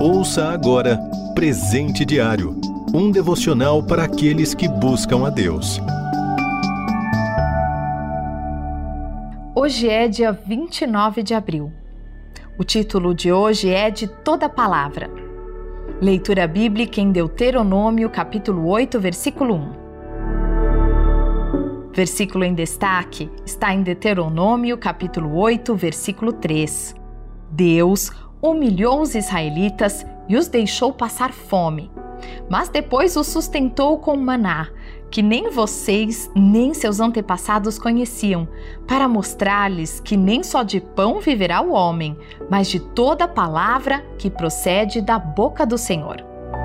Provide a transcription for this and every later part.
Ouça agora Presente Diário, um devocional para aqueles que buscam a Deus. Hoje é dia 29 de abril. O título de hoje é De Toda Palavra. Leitura bíblica em Deuteronômio, capítulo 8, versículo 1. Versículo em destaque está em Deuteronômio, capítulo 8, versículo 3. Deus humilhou os israelitas e os deixou passar fome, mas depois os sustentou com maná, que nem vocês nem seus antepassados conheciam, para mostrar-lhes que nem só de pão viverá o homem, mas de toda palavra que procede da boca do Senhor.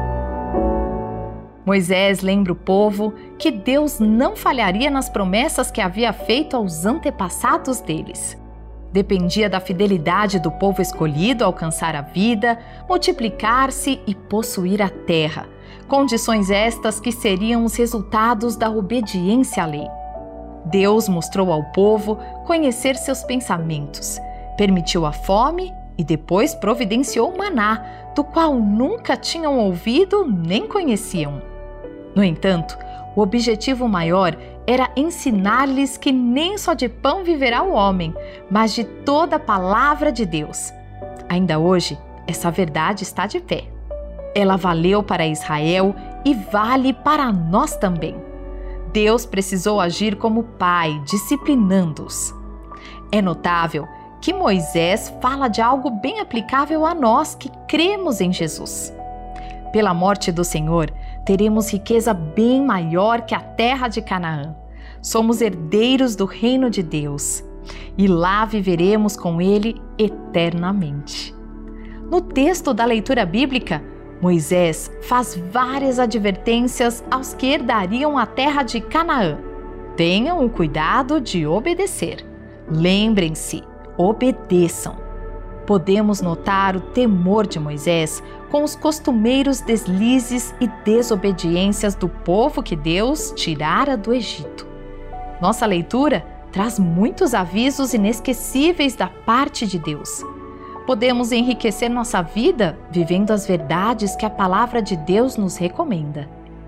Moisés lembra o povo que Deus não falharia nas promessas que havia feito aos antepassados deles. Dependia da fidelidade do povo escolhido alcançar a vida, multiplicar-se e possuir a terra, condições estas que seriam os resultados da obediência à lei. Deus mostrou ao povo conhecer seus pensamentos, permitiu a fome e depois providenciou o maná, do qual nunca tinham ouvido nem conheciam. No entanto, o objetivo maior era ensinar-lhes que nem só de pão viverá o homem, mas de toda a palavra de Deus. Ainda hoje, essa verdade está de pé. Ela valeu para Israel e vale para nós também. Deus precisou agir como pai, disciplinando-os. É notável que Moisés fala de algo bem aplicável a nós que cremos em Jesus. Pela morte do Senhor, teremos riqueza bem maior que a terra de Canaã. Somos herdeiros do reino de Deus e lá viveremos com Ele eternamente. No texto da leitura bíblica, Moisés faz várias advertências aos que herdariam a terra de Canaã. Tenham o cuidado de obedecer. Lembrem-se, obedeçam. Podemos notar o temor de Moisés com os costumeiros deslizes e desobediências do povo que Deus tirara do Egito. Nossa leitura traz muitos avisos inesquecíveis da parte de Deus. Podemos enriquecer nossa vida vivendo as verdades que a palavra de Deus nos recomenda.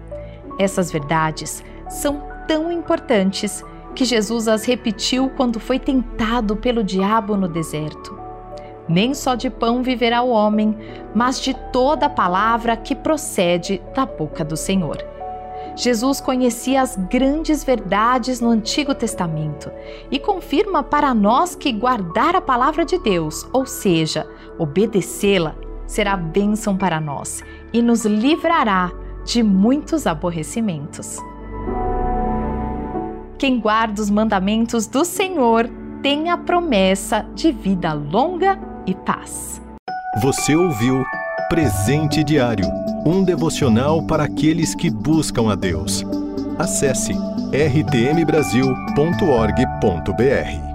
Essas verdades são tão importantes que Jesus as repetiu quando foi tentado pelo diabo no deserto. Nem só de pão viverá o homem, mas de toda a palavra que procede da boca do Senhor. Jesus conhecia as grandes verdades no Antigo Testamento e confirma para nós que guardar a palavra de Deus, ou seja, obedecê-la, será bênção para nós e nos livrará de muitos aborrecimentos. Quem guarda os mandamentos do Senhor tem a promessa de vida longa e paz. Você ouviu Presente Diário, um devocional para aqueles que buscam a Deus. Acesse rtmbrasil.org.br.